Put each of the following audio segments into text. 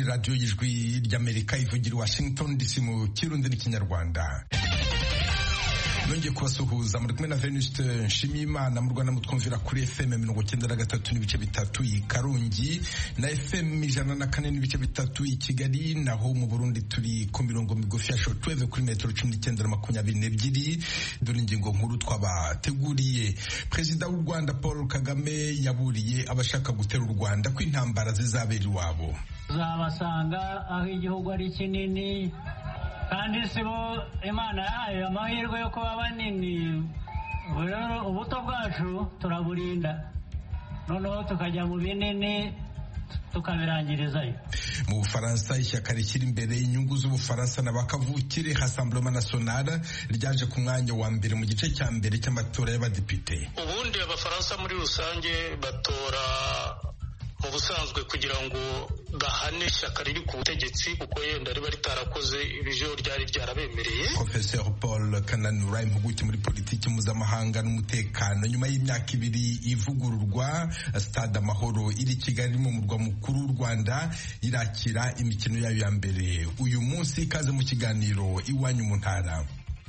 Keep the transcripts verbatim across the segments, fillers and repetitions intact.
radiyo y'ijwi ry'Amerika ivugira i Washington D C mu Kirundi n'Ikinyarwanda. Nongeye kubasuhuza muri kumwe na Venuste Nshimiyimana mu Rwanda mutwumvira kuri F M mirongo icyenda na gatatu n'ibice bitatu i Karongi na F M ijana na kane n'ibice bitatu i Kigali, naho mu Burundi turi ku mirongo migufi ya shortwave kuri metero cumi n'icyenda na makumyabiri n'ebyiri. Dore ingingo nkuru twabateguriye. Perezida w'u Rwanda Paul Kagame yaburiye abashaka gutera u Rwanda ko intambara zizabera iwabo. Uzabasanga aho igihugu ari kinini kandi sibo Imana yahaye amahirwe yo kuba banini. Rero ubuto bwacu turaburinda, noneho tukajya mu binini tukabirangirizayo. Mu Bufaransa ishyaka rishyira imbere inyungu z'Ubufaransa n'abakavukire Rassemblement National ryaje ku mwanya wa mbere mu gice cya mbere cy'amatora y'abadepite. Ubundi abafaransa muri rusange batora mu busanzwe kugira ngo gahane ishyaka riri ku butegetsi kuko yenda riba ritarakoze ibyo ryari ryarabemereye. Professeur Paul Kananura, impuguke muri politiki mpuzamahanga n'umutekano, nyuma y'imyaka ibiri ivugururwa, Stade Amahoro iri Kigali mu murwa mukuru w'u Rwanda irakira imikino yayo ya mbere uyu munsi. Ikaze mu kiganiro Iwanyu mu Ntara.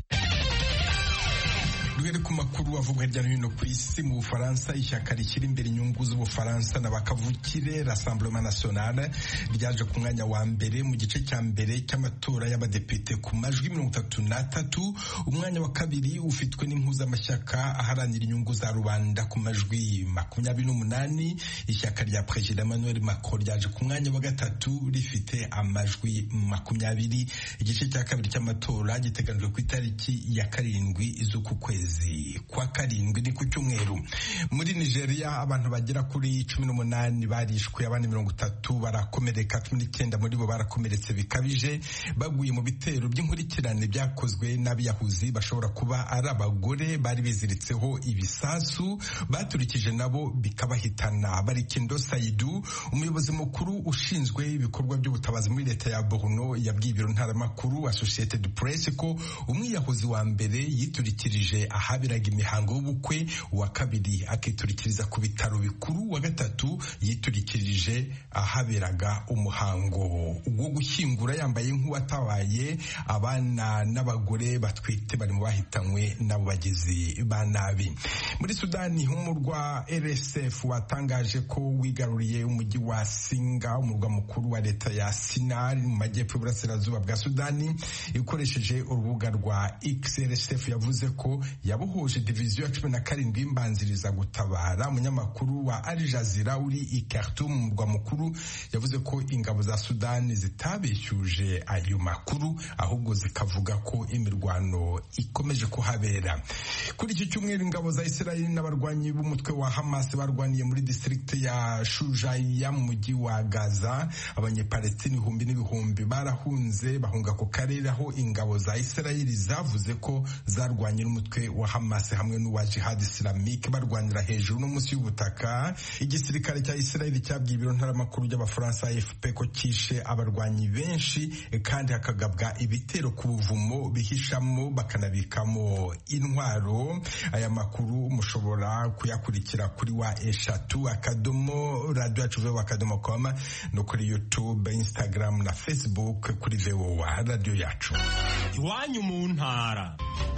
Duhere ku makuru avugwa hirya no hino ku isi. Mu Bufaransa ishyaka rishyira imbere inyungu z'Ubufaransa n'abakavukire Rassemblement National ryaje ku mwanya wa mbere mu gice cya mbere cy'amatora y'abadepite ku majwi mirongo itatu n'atatu. Umwanya wa kabiri ufitwe n'impuzamashyaka aharanira inyungu za rubanda ku majwi makumyabiri n'umunani. Ishyaka rya Perezida Emmanuel Macron ryaje ku mwanya wa gatatu rifite amajwi makumyabiri. Igice cya kabiri cy'amatora giteganijwe ku itariki ya karindwi z'uku kwezi kwa karindwi, ni ku cyumweru. Muri Nigeria abantu bagera kuri cumi n'umunani barishwe, abandi mirongo itatu barakomereka, cumi n'icyenda muri bo barakomeretse bikabije baguye mu bitero by'inkurikirane byakozwe n'abiyahuzi bashobora kuba ari abagore bari biziritseho ibisasu baturikije nabo bikabahitana. Barikindo Saidu, umuyobozi mukuru ushinzwe ibikorwa by'ubutabazi muri leta ya Borno, yabwiye ibiro ntaramakuru Associated Press ko umwiyahuzi wa mbere yiturikirije ahaberaga imihango y'ubukwe, uwa kabiri akiturikiriza ku bitaro bikuru, uwa gatatu yiturikirije ahaberaga umuhango wo gushyingura yambaye nk'uwatabaye. Abana n'abagore batwite bari mu bahitanywe n'abo bagizi ba nabi. Muri Sudani, umurwa R S F watangaje ko wigaruriye umujyi wa Singa, umurwa mukuru wa leta ya Sinai mu majyepfo y'uburasirazuba bwa Sudani. Ikoresheje urubuga rwa X, R S F yavuze ko yabohoje diviziyo ya cumi na karindwi y'imbanziriza gutabara. Umunyamakuru wa Al Jazeera uri i Khartoum mu murwa mukuru yavuze ko ingabo za Sudani zitabeshyuje ayo makuru, ahubwo zikavuga ko imirwano ikomeje kuhabera. Kuri iki cyumweru ingabo za Israeli n'abarwanyi b'umutwe wa Hamas barwaniye muri district ya Shujaiya mu mujyi wa Gaza. Abanyepalestini ibihumbi n'ibihumbi barahunze bahunga ku karere aho ingabo za Israeli zavuze ko zarwanye n'umutwe wa Hamas hamwe n'uwa Jihad Islamique barwanira hejuru no munsi y'ubutaka. Igisirikare cya Israeli cyabwiye ibiro ntaramakuru by'Abafaransa A F P ko kishe abarwanyi benshi kandi hakagabwa ibitero ku buvumo bihishamo bakanabikamo intwaro. Aya makuru mushobora kuyakurikira kuri wa eshatu akadomo radio yacu V O A akadomo com no kuri YouTube, Instagram na Facebook kuri V O A radio yacu. Iwanyu mu ntara.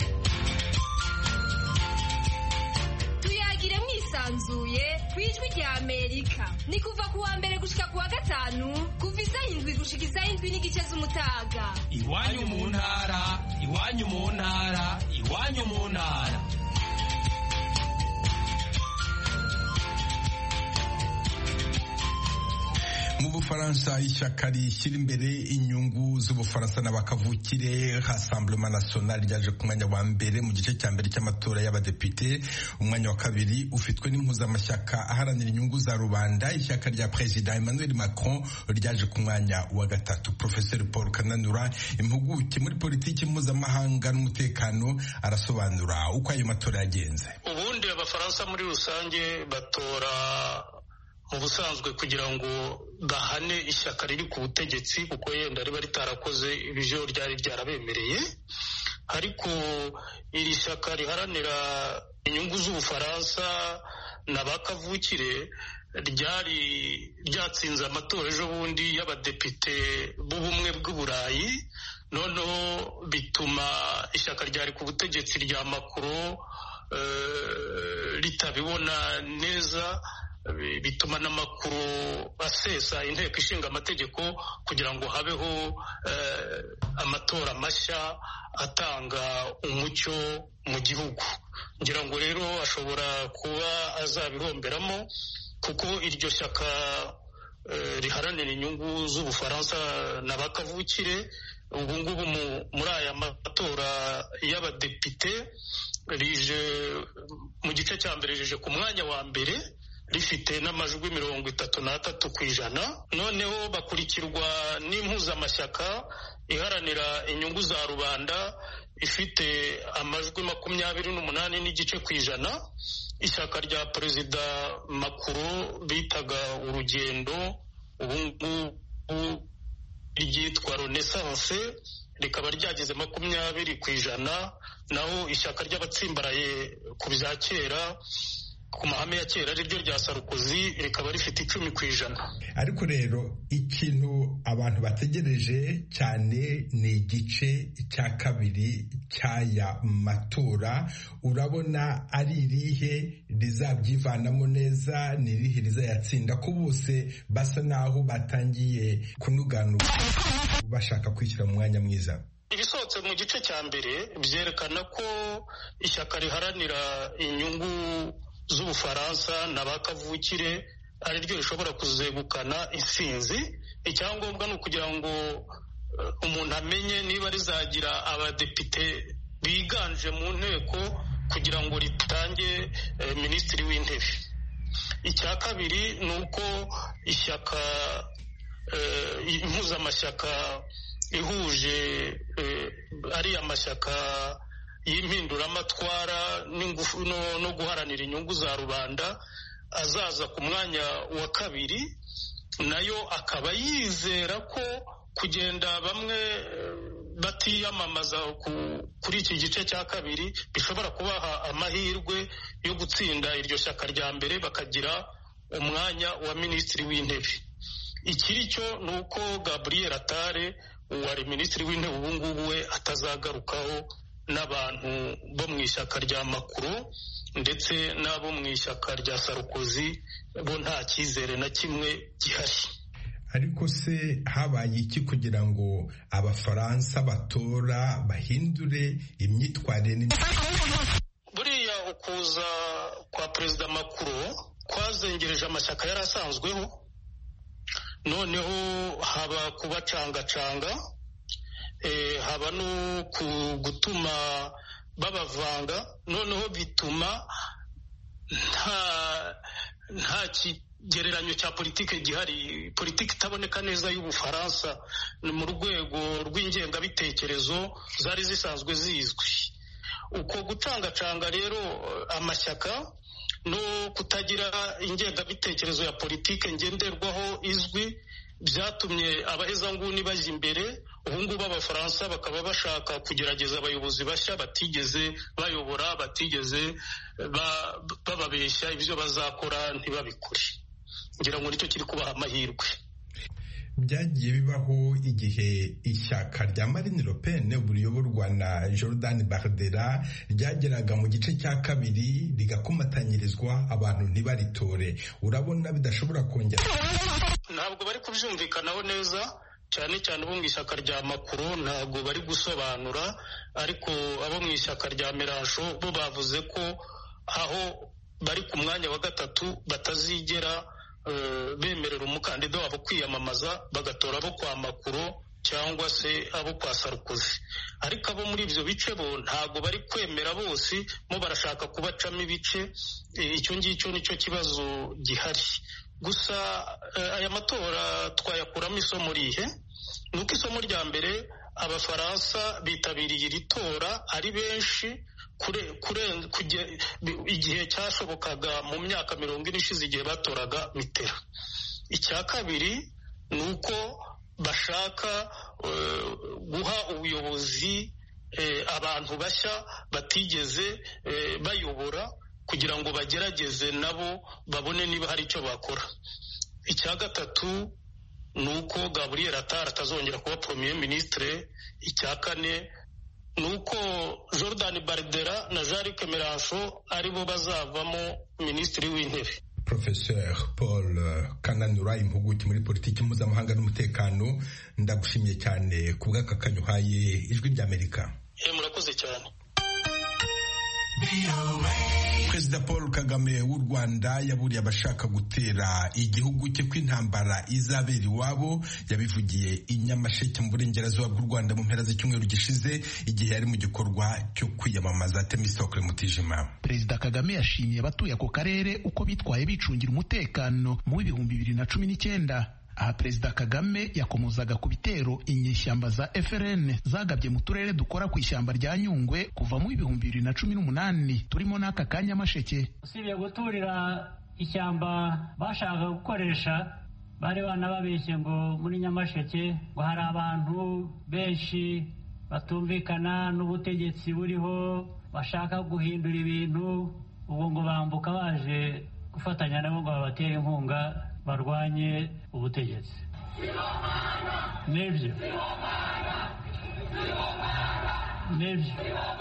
Tuyagire mwisanzuye kwijwi rya Amerika. Ni kuva kuwa mbere gushika kuwa gatanu kuva isaha indwi gushika isaha indwi n'igice z'umutaga. Iwanyu mu ntara, iwanyu mu ntara, iwanyu mu ntara. Mu Bufaransa ishyaka rishyira imbere inyungu z'Ubufaransa n'abakavukire Rassemblement National ryaje ku mwanya wa mbere mu gice cya mbere cy'amatora y'abadepite. Umwanya wa kabiri ufitwe n'impuzamashyaka aharanira inyungu za rubanda. Ishyaka rya Perezida Emmanuel Macron ryaje ku mwanya wa gatatu. Professeur Paul Kananura, impuguke muri politiki mpuzamahanga n'umutekano, arasobanura uko ayo matora yagenze. Ubundi abafaransa muri rusange batora mu busanzwe kugira ngo gahane ishyaka riri ku butegetsi kuko yenda riba ritarakoze ibyo ryari ryarabemereye. Ariko iri shyaka riharanira inyungu z'Ubufaransa n'abakavukire ryari ryatsinze amatora ejo bundi y'abadepite b'ubumwe bw'uburayi, noneho bituma ishyaka ryari ku butegetsi rya Macron ritabibona neza, bituma na Macron asesa inteko ishinga amategeko kugira ngo habeho amatora mashya atanga umucyo mu gihugu. Ngira ngo rero ashobora kuba azabihomberamo, kuko iryo shyaka riharanira inyungu z'Ubufaransa n'abakavukire ubu ngubu muri aya matora y'abadepite rije mu gice cya mbere, rije ku mwanya wa mbere rifite n'amajwi mirongo itatu n'atatu ku ijana. Noneho bakurikirwa n'impuzamashyaka iharanira inyungu za rubanda ifite amajwi makumyabiri n'umunani n'igice ku ijana. Ishyaka rya perezida Macron bitaga urugendo ubu ngubu ryitwa Renaissance rikaba ryageze makumyabiri ku ijana, naho ishyaka ry'abatsimbaraye ku bya kera ku mahame ya kera ari ryo rya Sarkozy rikaba rifite icumi ku ijana. Ariko rero ikintu abantu bategereje cyane ni igice cya kabiri cy'aya matora. Urabona ari irihe rizabyivanamo neza, ni irihe rizayatsinda, ko bose basa naho batangiye kunuganuka bashaka kwishyira mu mwanya mwiza? Ibisohotse mu gice cya mbere byerekana ko ishyaka riharanira inyungu z'Ubufaransa n'abakavukire ari ryo rishobora kuzegukana intsinzi. Icyangombwa ni ukugira ngo umuntu amenye niba rizagira abadepite biganje mu nteko kugira ngo ritange eh, minisitiri w'intebe. Icya kabiri ni uko ishyaka eh, impuzamashyaka ihuje eh, ari amashyaka y'impinduramatwara n'ingufu no, no guharanira inyungu za rubanda azaza ku mwanya wa kabiri, nayo akaba yizera ko kugenda bamwe batiyamamaza kuri iki gice cya kabiri bishobora kubaha amahirwe yo gutsinda iryo shyaka rya mbere bakagira umwanya wa minisitiri w'intebe. Ikiri cyo ni uko Gabriel Attal wari minisitiri w'intebe ubu ngubu we atazagarukaho n'abantu bo mu ishyaka rya Macron ndetse n'abo mu ishyaka rya Sarkozy bo nta cyizere na kimwe gihari. Ariko se habaye iki kugira ngo Abafaransa batora bahindure imyitwarire? Buriya ukuza kwa perezida Macron kwazengereje amashyaka yari asanzweho, noneho haba kubacangacanga, eh, haba no gutuma babavanga, noneho bituma nta nta kigereranyo cya politike gihari, politike itaboneka neza y'Ubufaransa mu rwego rw'ingengabitekerezo zari zisanzwe zizwi. Uko gucangacanga rero amashyaka no kutagira ingengabitekerezo ya politike ngenderwaho izwi byatumye abahezanguni bajya imbere. Ubu ngubu Abafaransa bakaba bashaka kugerageza abayobozi bashya batigeze bayobora, batigeze bababeshya ibyo bazakora ntibabikore. Ngira ngo nicyo kiri kubaha amahirwe. Byagiye bibaho igihe ishyaka rya Marine Le Pen buriyoborwa na Jordan Bardella ryageraga mu gice cya kabiri rigakomatanyirizwa abantu ntibaritore. Urabona bidashobora kongera? Ntabwo bari kubyumvikanaho neza, cyane cyane abo mu ishyaka rya Macron ntabwo bari gusobanura, ariko abo mu ishyaka rya Mélenchon bo bavuze ko aho bari ku mwanya wa gatatu batazigera Uh, bemerera umukandida wabo kwiyamamaza bagatora abo kwa Macron cyangwa se abo kwa Sarkozy. Ariko abo muri ibyo bice bo ntago bari kwemera bose, mo barashaka kubacamo ibice. E, icyo ngicyo nicyo kibazo gihari. Gusa uh, aya matora twayakuramo isomo rihe, nuko isomo rya mbere Abafaransa bitabiriye iri tora ari benshi kure kure igihe cyashobokaga mu myaka mirongo ine ishize igihe batoraga Mitterrand. Icya kabiri ni uko bashaka uh, guha ubuyobozi uh, abantu bashya batigeze uh, bayobora, kugira ngo bagerageze nabo babone niba hari icyo bakora. Icya gatatu ni uko Gabriel Attal atazongera kuba premier ministre. Icya kane ni uko Jordan Bardella na Jean-Luc Mélenchon aribo bazavamo minisitiri w'intebe. Professeur Paul Kananura, impuguke muri politiki mpuzamahanga n'umutekano, ndagushimiye cyane ku bw'aka kanya uhaye Ijwi ry'Amerika. Eh, murakoze cyane. Perezida Paul Kagame w'u Rwanda yaburiye abashaka gutera igihugu cye ko intambara izabera iwabo. Yabivugiye i Nyamasheke mu burengerazuba bw'u Rwanda mu mpera z'icyumweru gishize igihe yari mu gikorwa cyo kwiyamamaza. Temistokle Mutijima. Perezida Kagame yashimiye abatuye ako karere uko bitwaye bicungira umutekano mu w'ibihumbi bibiri na cumi n'icyenda. Aha Perezida Kagame yakomozaga ku bitero inyeshyamba za F R N zagabye mu turere dukora ku ishyamba rya Nyungwe kuva mu ibihumbi bibiri na cumi n'umunani turimo n'aka ka Nyamasheke. Usibye guturira ishyamba bashaka gukoresha, bari banababeshye ngo muri Nyamasheke ngo hari abantu benshi batumvikana n'ubutegetsi buriho bashaka guhindura ibintu, ubu ngo bambuka baje gufatanya nabo ngo babatere inkunga barwanye ubutegetsi. Nibyo nibyo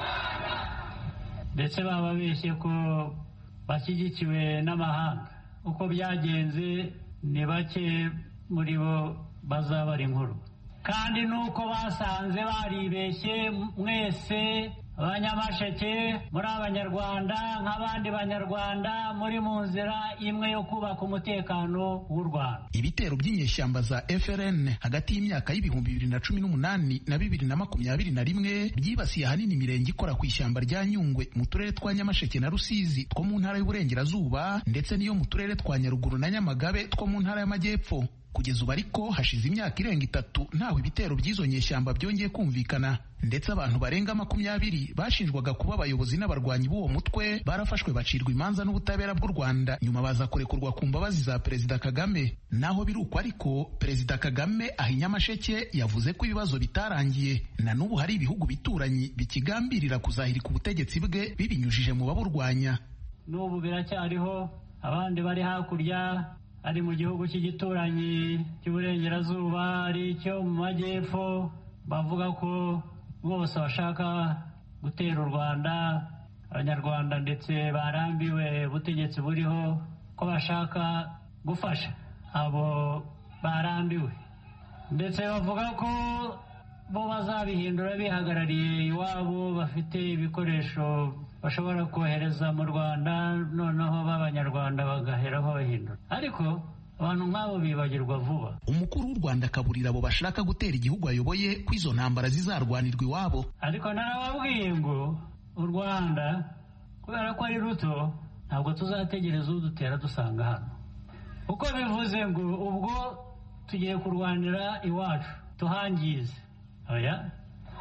ndetse bababeshye ko bashyigikiwe n'amahanga. Uko byagenze ni bake muri bo bazabara inkuru, kandi nuko basanze baribeshye. Mwese Abanyamasheke muri Abanyarwanda nk'abandi Banyarwanda muri mu nzira imwe yo kubaka umutekano w'u Rwanda. Ibitero by'inyeshyamba za F R N hagati y'imyaka y'ibihumbi bibiri na cumi n'umunani na bibiri na makumyabiri na rimwe byibasiye ahanini imirenge ikora ku ishyamba rya Nyungwe mu turere twa Nyamasheke na Rusizi two mu ntara y'Uburengerazuba ndetse n'iyo mu turere twa Nyaruguru na Nyamagabe two mu ntara y'Amajyepfo. Kugeza ubu ariko hashize imyaka irenga itatu ntaho ibitero by'izo nyeshyamba byongeye kumvikana, ndetse abantu barenga makumyabiri bashinjwaga kuba abayobozi n'abarwanyi b'uwo mutwe barafashwe bacirwa imanza n'ubutabera bw'u Rwanda, nyuma baza kurekurwa ku mbabazi za Perezida Kagame. Naho biruko ariko Perezida Kagame aha i Nyamasheke yavuze ko ibibazo bitarangiye, na n'ubu hari ibihugu bituranyi bikigambirira kuzahirika ubutegetsi bwe bibinyujije mu baburwanya. N'ubu biracyariho abandi bari hakurya, ari mu gihugu cy'igituranyi cy'Uburengerazuba, ari cyo mu Majyepfo, bavuga ko bose bashaka gutera u Rwanda. Abanyarwanda ndetse barambiwe ubutegetsi buriho, ko bashaka gufasha abo barambiwe, ndetse bavuga ko bo bazabihindura bihagarariye iwabo, bafite ibikoresho bashobora kohereza mu Rwanda, noneho b'Abanyarwanda bagaheraho bahindura. Ariko abantu nk'abo bibagirwa vuba. Umukuru w'u Rwanda akaburira abo bashaka gutera igihugu ayoboye ko izo ntambara zizarwanirwa iwabo. Ariko narababwiye ngo u Rwanda kubera ko ari ruto, ntabwo tuzategereza udutera dusanga hano. Uko bivuze ngo ubwo tugiye kurwanira iwacu tuhangize. Oya,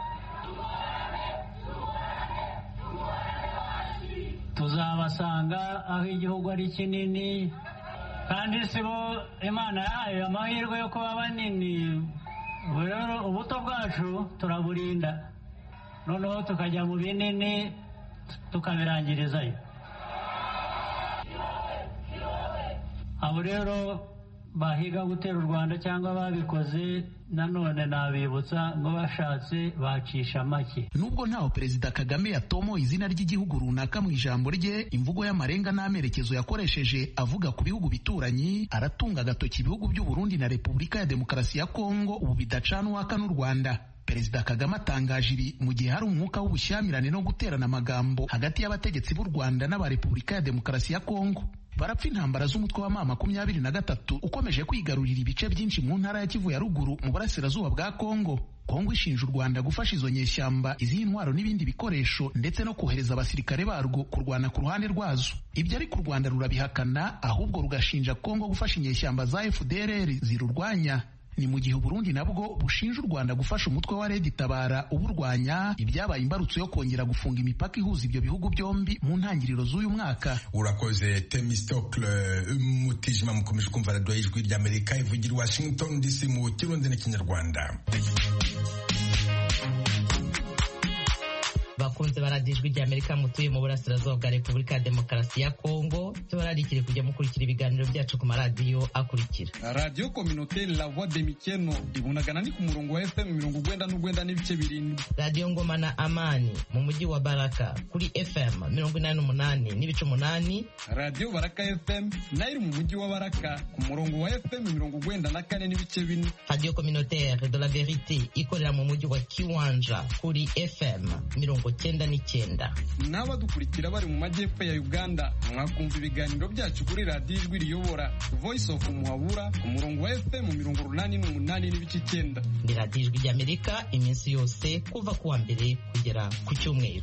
tuzabasanga aho igihugu ari kinini, kandi si bo Imana yahaye amahirwe yo kuba banini. Rero ubuto bwacu turaburinda, noneho tukajya mu binini tukabirangirizayo. Abo rero bahiga gutera u Rwanda cyangwa babikoze, nanone nabibutsa ngo bashatse bacisha make. Nubwo ntaho Perezida Kagame yatomo izina ry'igihugu runaka mu ijambo rye, imvugo y'amarenga n'amerekezo yakoresheje avuga ku bihugu bituranyi, aratunga agatoki ibihugu by'u Burundi na Repubulika ya Demokarasi ya Kongo ubu bidacana uwaka n'u Rwanda. Perezida Kagame atangaje ibi mu gihe hari umwuka w'ubushyamirane no guterana amagambo hagati y'abategetsi b'u Rwanda n'aba Repubulika ya Demokarasi ya Kongo. Barapfa intambara z'umutwe wa mama makumyabiri na gatatu ukomeje kwigarurira ibice byinshi mu ntara ya Kivu ya ruguru mu burasirazuba bwa Kongo. Kongo ishinja u Rwanda gufasha izo nyeshyamba, izihe intwaro n'ibindi bikoresho, ndetse no kohereza abasirikare barwo kurwana ku ruhande rwazo. Ibyo ariko u Rwanda rurabihakana, ahubwo rugashinja Kongo gufasha inyeshyamba za F D L R zirurwanya. Ni mu gihe Burundi nabwo bushinja u Rwanda gufasha umutwe wa Red Tabara uburwanya, ibyabaye imbarutso yo kongera gufunga imipaka ihuza ibyo bihugu byombi mu ntangiriro z'uyu mwaka. Urakoze Temistokle Mutijima. Mukomeje kumva radio y'Ijwi ry'Amerika ivugira Washington D C mu Kirundi n'Ikinyarwanda. bakunze baradijwe rya Amerika mutuye mu burasirazuba bwa Repubulika ya Demokarasi ya Kongo tubararikire kujya mukurikira ibiganiro byacu ku maradiyo akurikira Radio Communautaire La Voix de Mikeno ibunagana ni ku murongo wa F M mirongo ugwenda n'ugwenda n'ibice birindwi. Radio Ngoma na Amani mu mujyi wa Baraka kuri F M mirongo inani n'umunani n'ibice umunani. Radio Baraka F M nayo mu mujyi wa Baraka ku murongo wa F M mirongo ugwenda na kane n'ibice bine. Radio Communautaire de la Vérité ikorera mu mujyi wa Kiwanja kuri F M mirongo cyenda n'icyenda. N'abadukurikira bari mu majyepfo ya Uganda mwakumva ibiganiro byacu kuri Radio Ijwi Riyobora Voice of Muhabura ku murongo wa F M mirongo urunani n'umunani n'ibice icyenda. Ni Radio Ijwi ry'Amerika iminsi yose kuva kuwa mbere kugera ku cyumweru.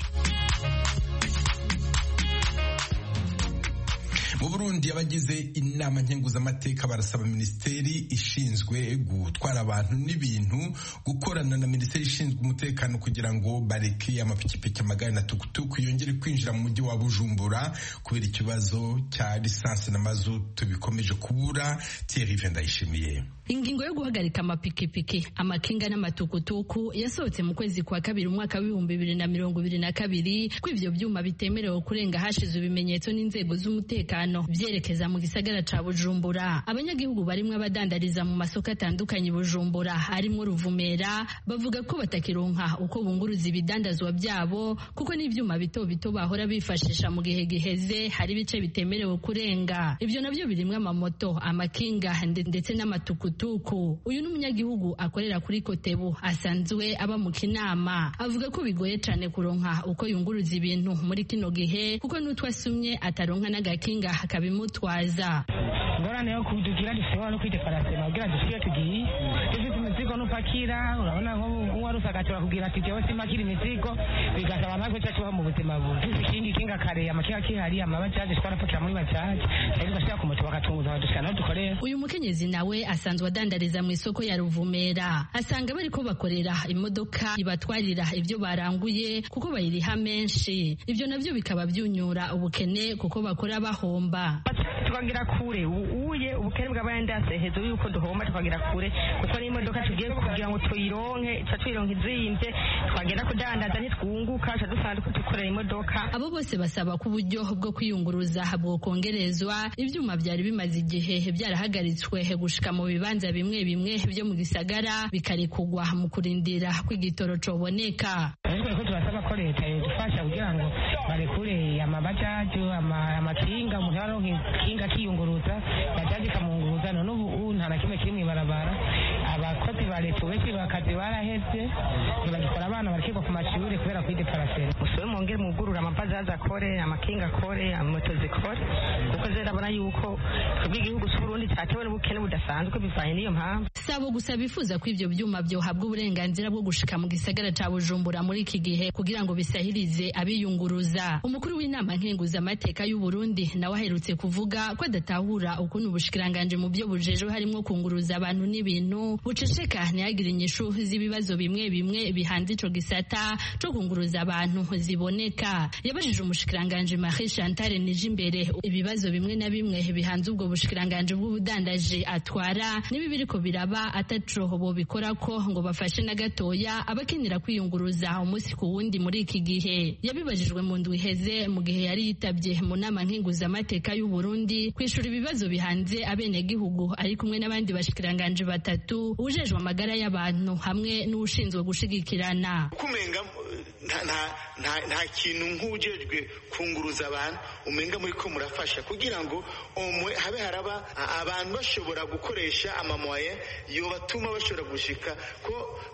Mu Burundi abagize inama nkenguzamateka barasaba minisiteri ishinzwe gutwara abantu n'ibintu gukorana na minisiteri ishinzwe umutekano kugira ngo bareke amapikipiki amagare na tukutuku yongere kwinjira mu mujyi wa Bujumbura kubera ikibazo cya lisansi na mazutu bikomeje kubura. Thierry Vendayishimiye. Ingingo yo guhagarika amapikipiki amakinga n'amatukutuku yasohotse mu kwezi kwa kabiri umwaka w'ibihumbi bibiri na mirongo ibiri na kabiri ko ivyo vyuma bitemerewe kurenga hashize ibimenyetso n'inzego z'umutekano vyerekeza mu gisagara ca Bujumbura. Abanyagihugu barimwe abadandariza mu masoko atandukanye Bujumbura harimo Ruvumera bavuga ko batakironka uko bunguruza ibidandazwa byabo kuko n'ivyuma bito bito bahora bifashisha mu gihe giheze hari bice bitemerewe kurenga. Ivyo navyo birimwe amamoto amakinga ndetse n'amatukutuku. Uyu n'umunyagihugu akorera kuri Kotebu asanzwe aba mu Kinama avuga ko bigoye cyane kuronka uko yunguruza ibintu muri kino gihe kuko n'utwasumye ataronka n'agakinga akabimutwaza. Ngorane yo kudugira dishobora no kwitekarase nagira dushire tugiye ivyo imizigo n'upakira urabona nko warusagatura kugira ati jewe simakira imizigo bigasaba mpako cyacu mu buzima bubi ikindi kinga kare amakiya kihari amabajaje twarapakira muri bajaje rero gashaka kumutu bakatunguza badushana dukorera. Uyu mukenyezi nawe asanzwe adandariza mu isoko ya Ruvumera asanga bari ko bakorera imodoka ibatwarira ivyo baranguye kuko bayiriha menshi ivyo navyo bikaba byunyura ubukene kuko bakora bahomba. Tukagira kure uye ubukene bw'abayandase hezo yuko duhomba tukagira kure kuko n'imodoka tugiye kugira ngo tuyironke ca tuyironke izimvye twagenda kudandaza ntitwunguka ca dusanga ko dukorera imodoka. Abo bose basaba ko uburyo bwo kwiyunguruza bwo kongerezwa ivyuma byari bimaze igihe byarahagaritswe gushika mu bibanza bimwe bimwe byo mu gisagara bikarekugwa mu kurindira kw'igitoro coboneka. Ariko ko turasaba ko leta yadufasha kugira ngo barekure amabajaji amakinga umuntu aronke kinga kiyunguruza bajaji kamunguruza none ubu nta na kimwe kiri mw'ibarabara. Abakozi ba leta benshi bakazi baraheze ntibagikora abana barakigwa ku mashuri kubera kwideparasera. Musube mwongere mugurura amabajaji akore amakinga akore amoto zikore kuko zirabona yuko twebwe igihugu cy'u Burundi cyatewe n'ubukene budasanzwe bivanye n'iyo mpamvu. Sabo gusa bifuza ko ivyo byuma byohabwa uburenganzira bwo gushika mu gisagara ca Bujumbura muri iki gihe kugira ngo bisahirize abiyunguruza. Umukuru w'inama nkenguza amateka y'u Burundi nawe aherutse kuvuga ko adatahura ukuntu ubushikiranganje mu byo bujeje harimo kunguruza abantu n'ibintu buceceka ntihagire inyishu z'ibibazo bimwe bimwe bihanze ico gisata co kunguruza abantu ziboneka. Yabajije umushikiranganje Marie Chantal Nijimbere ibibazo bimwe na bimwe bihanze ubwo bushikiranganje bw'ubudandaje atwara nibi biriko biraba ataco bo bikora ko ngo bafashe na gatoya abakenera kwiyunguruza umunsi ku wundi muri iki gihe. Yabibajijwe mu ndwi iheze mu gihe yari yitabye mu nama nkenguza amateka y'u Burundi kwishura ibibazo bihanze abene gihugu ari kumwe n'abandi bashikiranganje batatu ujejwe amagara y'abantu hamwe n'ushinzwe gushigikirana. Kumenga nta nta nta kintu nk'ujejwe kunguruza abantu umenga muri ko murafasha kugira ngo omwe habe haraba abantu bashobora gukoresha amamoye yo batuma bashobora gushika ko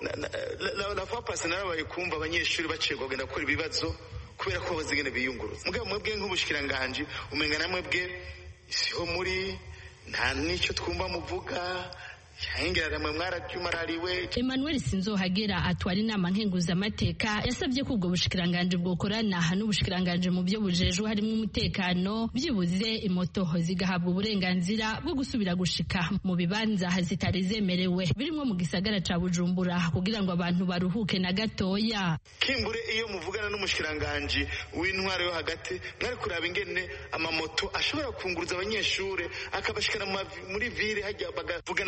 la fois passée narabaye kumva abanyeshuri bacegwa genda gukora ibibazo kubera ko bazigene biyunguruza. Mugabo mwebwe nk'ubushikiranganje umenga namwe bwe siho muri nta nico twumva muvuga Emmanuel Sinzohagera atwara inama nkenguza amateka yasabye ko ubwo bushikiranganje bwokorana n'ubushikiranganje mu byo bujejwe harimo umutekano byibuze imoto zigahabwa uburenganzira bwo gusubira gushika mu bibanza zitari zemerewe birimo mu gisagara ca Bujumbura kugira ngo abantu baruhuke na gatoya. Kimbure iyo muvugana n'umushikiranganje w'intwaro yo hagati mwari kuraba ingene amamoto ashobora kunguruza abanyeshure akabashikana muri ville hajya bagavugana n'abagenzi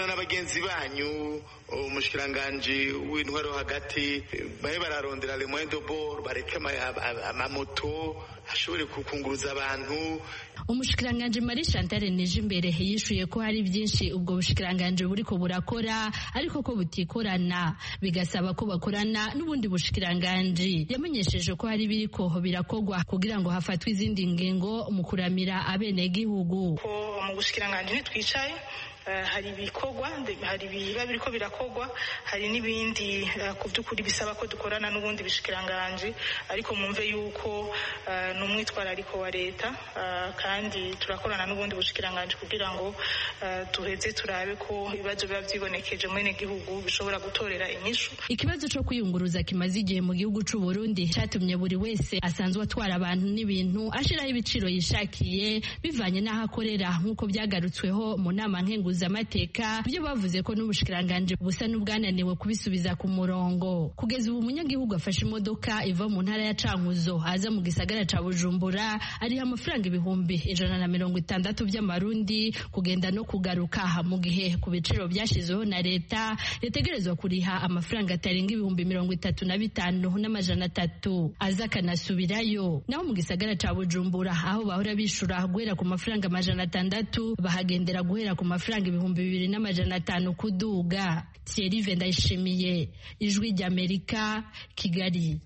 bagenzi banyu umushikiranganji w'intwaro hagati bahe bararondera le moyen de bord bareke amamoto ashobore kukunguruza abantu. Umushikiranganji Marie Chantal Nijimbere yishuye ko hari byinshi ubwo bushikiranganji buriko burakora ariko ko butikorana bigasaba ko bakorana n'ubundi bushikiranganji. Yamenyesheje ko hari biriko birakogwa kugira ngo hafatwe izindi ngingo mu kuramira abenegihugu. Ko mu bushikiranganji ntitwicaye hari ibikorwa hari biba biriko birakogwa hari n'ibindi ku by'ukuri bisaba ko dukorana n'ubundi bishikiranganje ariko mumve yuko n'umwitwarariko wa leta kandi turakorana n'ubundi bushikiranganje kugira ngo tuheze turabe ko ibibazo biba byibonekeje mu gihugu bishobora gutorera inyishu. Ikibazo cyo kwiyunguruza kimaze igihe mu gihugu c'u Burundi cyatumye buri wese asanzwe atwara abantu n'ibintu ashiraho ibiciro yishakiye bivanye n'aho akorera nk'uko byagarutsweho mu nama nkengu amateka byo bavuze ko n'ubushikiranganje busa n'ubwananiwe kubisubiza ku murongo. Kugeza ubu umunyagihugu afashe imodoka iva mu ntara ya Cankuzo aza mu gisagara ca Bujumbura ariha amafaranga ibihumbi ijana na mirongo itandatu by'amarundi kugenda no kugaruka, mu gihe ku biciro byashizeho na leta yategerezwa kuriha amafaranga atarenga ibihumbi mirongo itatu na bitanu n'amajana atatu aza akanasubirayo. Naho mu gisagara ca Bujumbura aho bahora bishura guhera ku mafaranga amajana atandatu bahagendera guhera ku mafaranga ibihumbi bibiri n'amajana atanu kuduga. Thierry Vendayishimiye, Ijwi ry'Amerika, Kigali.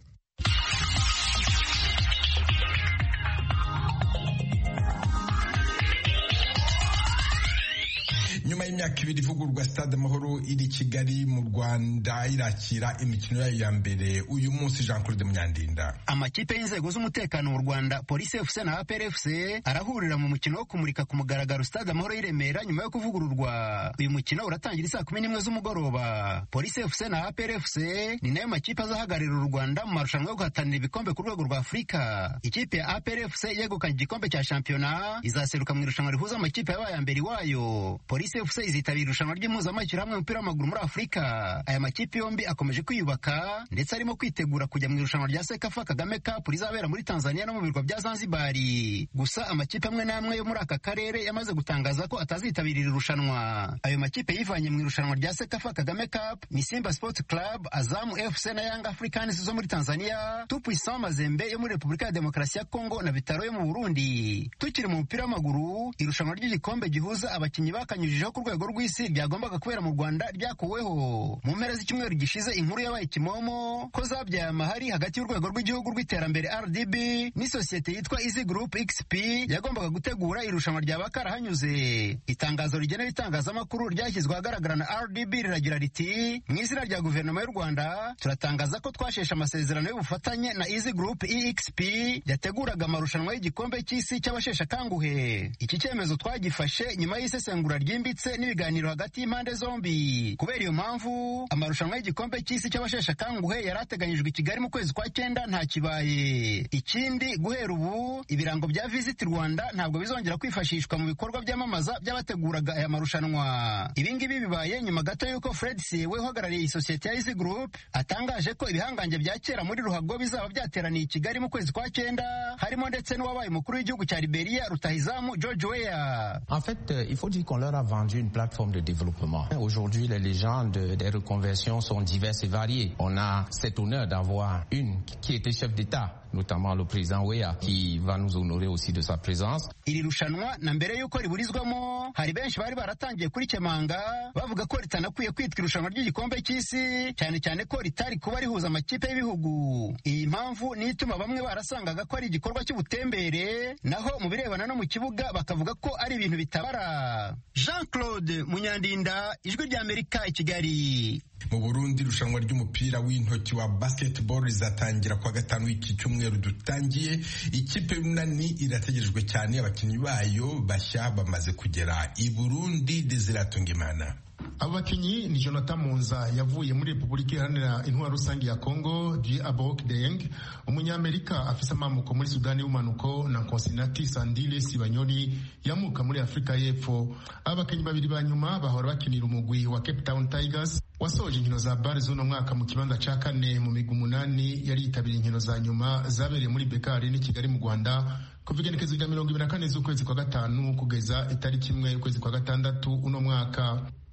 Nyuma y'imyaka ibiri ivugururwa Stade Amahoro iri Kigali mu Rwanda irakira imikino yayo ya mbere uyu munsi. Jean Claude Munyandinda. Amakipe y'inzego z'umutekano mu Rwanda Police F C na A P R F C arahurira mu mukino wo kumurika ku mugaragaro Stade Amahoro y'i Remera nyuma yo kuvugururwa. Uyu mukino uratangira saa kumi n'imwe z'umugoroba. Police F C na A P R F C ni nayo makipe azahagararira u Rwanda mu marushanwa yo guhatanira ibikombe ku rwego rwa Afurika. Ikipe ya A P R F C yegukanye igikombe cya shampiyona izaseruka mu irushanwa rihuza amakipe yabaye ya mbere iwayo. Police F C izitabira irushanwa ry'impuzamakiro hamwe umupira w'amaguru muri Afurika. Aya makipe yombi akomeje kwiyubaka ndetse arimo kwitegura kujya mu irushanwa rya Sekafa Kagame Cup rizabera muri Tanzania no mu birwa bya Zanzibar. Gusa amakipe amwe n'amwe yo muri aka karere yamaze gutangaza ko atazitabira irushanwa. Ayo makipe yivanye mu irushanwa rya Sekafa Kagame Cup ni Simba Sports Club, Azam F C na Young Africans zo muri Tanzania, Tupuisan Mazembe yo muri Repubulika ya Demokarasi ya Kongo na Vitaro yo mu Burundi. Tukiri mu mupira w'amaguru, irushanwa ry'igikombe gihuza abakinnyi bakanyujijeho ku rwego rw'isi ryagombaga kubera mu Rwanda ryakuweho. Mu mpera z'icyumweru gishize inkuru yabaye kimomo ko zabyaye amahari hagati y'urwego rw'igihugu rw'iterambere R D B n'isosiyete yitwa Easy Group X P yagombaga gutegura irushanwa rya bakarahanyuze. Itangazo rigenera itangazamakuru ryashyizwe ahagaragara na R D B riragira riti: mu izina rya guverinoma y'u Rwanda turatangaza ko twasheshe amasezerano y'ubufatanye na Easy Group E X P yateguraga amarushanwa y'igikombe cy'isi cy'abasheshe akanguhe. Iki cyemezo twagifashe nyuma y'isesengura ryimbitse n'ibiganiro hagati y'impande zombi. Kubera iyo mpamvu amarushanwa y'igikombe cy'isi cy'abasheshe akanguhe yari ateganyijwe i Kigali mu kwezi kwa cyenda nta kibaye. Ikindi, guhera ubu ibirango bya Visit Rwanda ntabwo bizongera kwifashishwa mu bikorwa byamamaza by'abateguraga aya marushanwa. Ibi ngibi bibaye nyuma gato y'uko Fred Siewe uhagarariye isosiyete ya Easy Group atangaje ko ibihangange bya kera muri ruhago bizaba byateraniye i Kigali mu kwezi kwa cyenda, harimo ndetse n'uwabaye umukuru w'igihugu cya Liberia Rutahizamu George Weah. En fait, il faut dire qu'on leur a vendu une plateforme de développement. Aujourd'hui, les légendes des reconversions sont diverses et variées. On a cet honneur d'avoir une qui était chef d'État, notamment le président Weah, qui va nous honorer aussi de sa présence. Iri rushanwa na mbere y'uko riburizwamo hari benshi bari baratangiye kuri Kemanga bavuga ko ritanakwiye kwitwa irushanwa ry'igikombe cy'isi, cyane cyane ko ritari kuba rihuza amakipe y'ibihugu. Iyi mpamvu ni ituma bamwe barasangaga ko ari igikorwa cy'ubutembere, naho mu birebana no mu kibuga bakavuga ko ari ibintu bitabara. Jean Claude Munyandinda, Ijwi ry'Amerika, i Kigali. Mu Burundi irushanwa ry'umupira w'intoki wa basketball rizatangira kwa gatanu w'iki cyumweru dutangiye. Ikipe y'Urunani irategerejwe cyane, abakinnyi bayo bashya bamaze kugera i Burundi. Desiratungimana. Abo bakinnyi ni Jonathan Munza yavuye muri Repubulika Iharanira Intwaro Rusange ya Kongo, G. Abok Deng umunyamerika afise amamuko muri Sudani y'Umanuko, na Konsinati Sandile Sibanyoni yamuka muri Afrika y'Epfo. Abakinnyi babiri ba nyuma bahora bakinira umugwi wa Cape Town Tigers wasoje inkino za Bar z'uno mwaka mu kibanza ca kane mu migwi umunani yari yitabiriye inkino za nyuma zabereye muri Bekari n'i Kigali mu Rwanda kuva igenekerezo rya mirongo ibiri na kane z'ukwezi kwa gatanu kugeza itariki imwe y'ukwezi kwa gatandatu uno mwaka.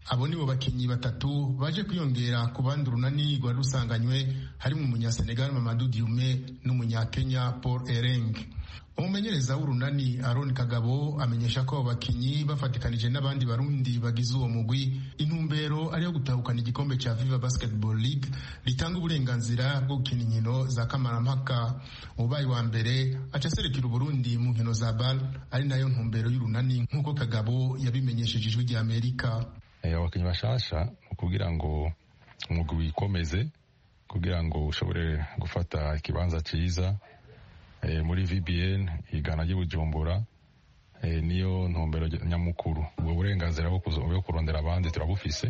abo nibo bakinyi batatu baje kwiyongera ku bandi urunani rwari rusanganywe harimo umunyasenegal Mamadou Dioumé n'umunyakenya Paul Ereng. Umumenyereza w'urunani Aaron Kagabo amenyesha ko abakinyi bafatikanije n'abandi barundi bagize uwo mugwi intumbero ariyo gutahukana igikombe ca Viva Basketball League ritanga uburenganzira bwo gukina inkino za kamarampaka. Ubaye wa mbere aca aserukira Uburundi mu nkino za bal ari nayo ntumbero y'urunani nk'uko Kagabo yabimenyesheje ijwi rya Amerika. Abakinyi bashasha kugira ngo umugwi wikomeze kugira ngo ushobore gufata ikibanza ciza E, muri V B N igana ry'Ubujumbura e, niyo ntumbero nyamukuru. Ubwo burenganzira bwo kurondera abandi turabufise,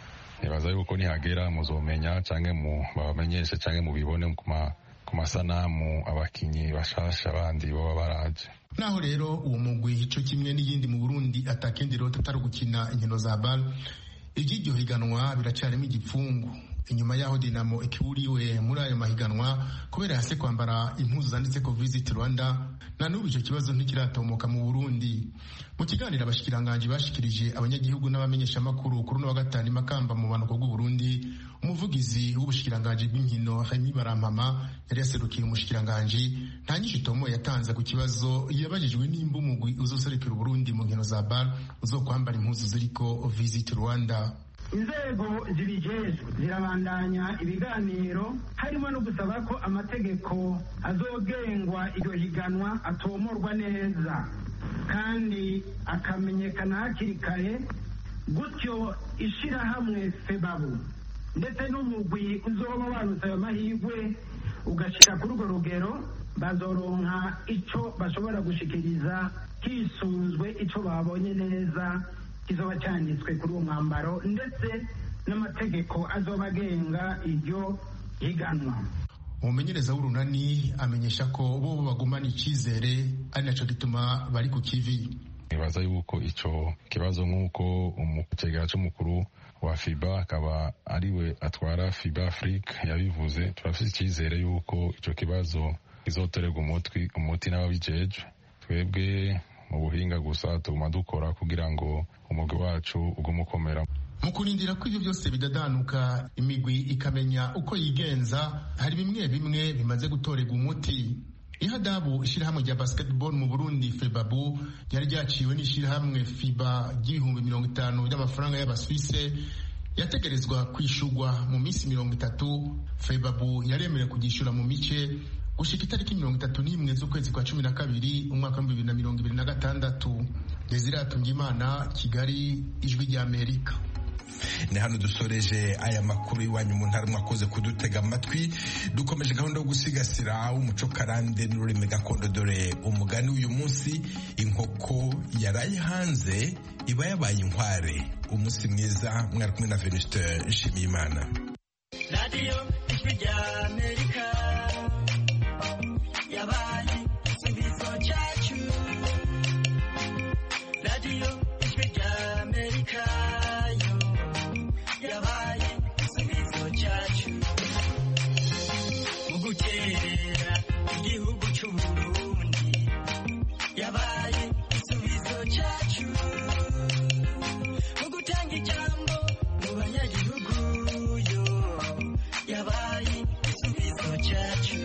e, baza yuko nihagera muzomenya canke mu babamenyeshe canke mu bibone ku masanamu abakinyi bashasha abandi baba baraje. Naho rero uwo mugwi ico kimwe n'iyindi mu Burundi atakindi rota atari gukina inkino za bal, ivy'iryo higanwa biracarimo igipfungu. Inyuma yaho Dinamo ikiburiwe muri ayo mahiganwa kubera hase kwambara impuzu zanditseko Visit Rwanda, na n'ubu ico kibazo ntikiratomoka mu Burundi. Mu kiganiro abashikiranganje bashikirije abanyagihugu n'abamenyesha makuru kuri no wa gatanu Makamba mu banuko bw'u Burundi, umuvugizi w'ubushikiranganje bw'inkino Remy Barampama yari yaserukiye umushikiranganje nta nyinshi tomo yatanze ku kibazo yabajijwe nimba umugwi uzoserukira Burundi mu nkino za bal uzokwambara impuzu ziriko Visit Rwanda. Inzego zibijejwe zirabandanya ibiganiro harimo no gusaba ko amategeko azogengwa iryo higanwa atomorwa neza kandi akamenyekana hakiri kare, gutyo ishirahamwe Febabu ndetse n'umugwi uzoba warutse ayo mahirwe ugashika kuri urwo rugero bazoronka ico bashobora gushikiriza hisunzwe ico babonye neza kizoba cyanditswe kuri uwo mwambaro ndetse n'amategeko azoba agenga iryo higanwa. Umumenyereza w'urunani amenyesha ko bo bagumana icizere ari naco gituma bari ku kivi. Nibaza yuko ico kibazo nk'uko umukegera c'umukuru wa FIBA akaba ariwe atwara FIBA Afrique yabivuze, turafise icizere yuko ico kibazo kizotererwa umutwi umuti n'ababijejwe. Twebwe mu buhinga gusa tuguma dukora kugira ngo umugwi wacu ugume ukomera. Mu kurindira ko ivyo byose bidadanuka imigwi ikamenya uko yigenza, hari bimwe bimwe bimaze gutorerwa umuti. Ihadabu ishirahamwe rya basketball mu Burundi Febabu ryari ryaciwe n'ishirahamwe FIBA ry'ibihumbi mirongo itanu by'amafaranga y'Abaswise yategerezwa kwishurwa mu minsi mirongo itatu. Febabu yaremerewe kugishura mu mice gushika itariki mirongo itatu n'imwe z'ukwezi kwa cumi na kabiri umwaka w'ibihumbi bibiri na mirongo ibiri na gatandatu. Desire Atungimana, Kigali, Ijwi rya Amerika. Ni hano dusoreje aya makuru iwanyu mu ntara, mwakoze kudutega amatwi. Dukomeje gahunda yo gusigasira umuco karande n'ururimi gakondo, dore umugani w'uyu munsi: inkoko yaraye hanze iba yabaye inkware. Umunsi mwiza, mwari kumwe na Venuste Nshimiyimana. Radio Ijwi rya Amerika yabaye igisubizo cyacu. Radio Ijwi rya Amerika yabaye igisubizo cyacu mu guterera igihugu cy'u Burundi, yabaye igisubizo cyacu mu gutanga ijambo mu banyagihugu yo, yabaye igisubizo cyacu.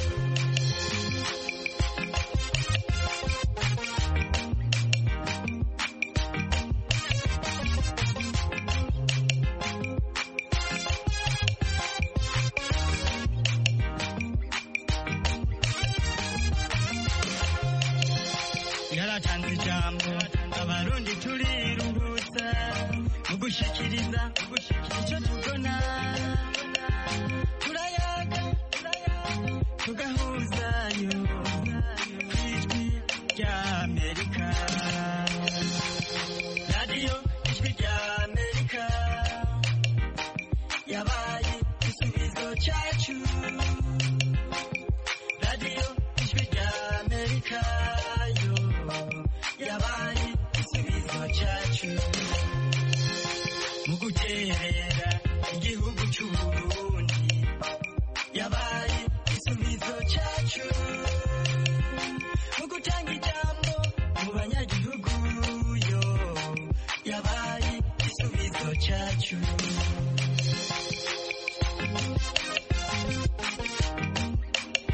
Yaratanze ijambo abarundi turiruhutsa mu gushikiriza icyo tubona, turayaga tugahuzayo Ijwi rya Amerika. Radio Ijwi rya Amerika yabaye igisubizo cyacu. Radio Ijwi rya Amerika